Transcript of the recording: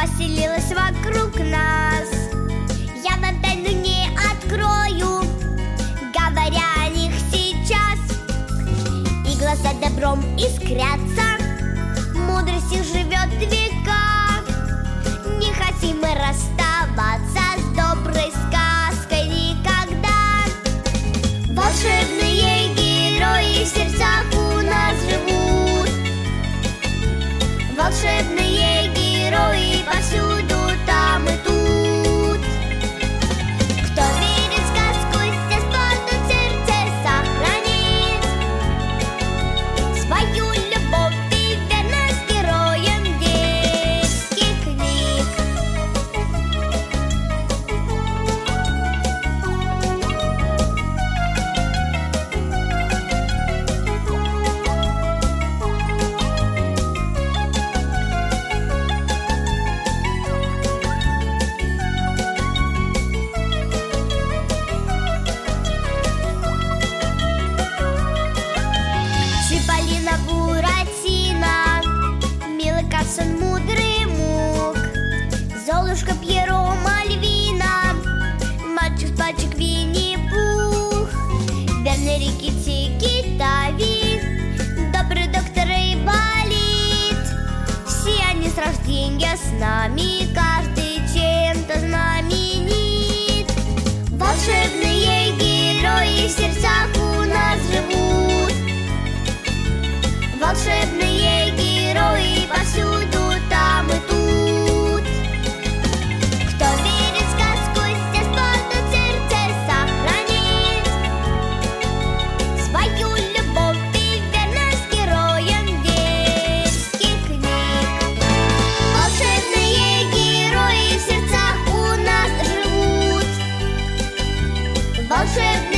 поселилась вокруг нас. Я вам тайну не открою, говоря о них сейчас. И глаза добром искрятся, мудрость их живет века. Не хотим мы расставаться с доброй сказкой никогда. Волшебные герои в сердцах у нас живут. Волшебные герои повсюду, там и тут. Кто верит в сказку, с детства тот в сердце сохранит свою любовь и верность героям детских книг. Чиполлино, Буратино, милый Карлсон, мудрый Мук, Золушка, Пьеро, Мальвина, мальчик-пальчик, Винни-Пух, верный Рикки-Тикки, Тави, добрый доктор Айболит. Все они с рождения с нами, каждый чем-то знаменит. Волшебные герои в сердцах у нас живут. Волшебные герои повсюду, там и тут. Кто верит в сказку, с детства тот в сердце сохранит свою любовь и верность героям детских книг. Волшебные герои в сердцах у нас живут. Волшебные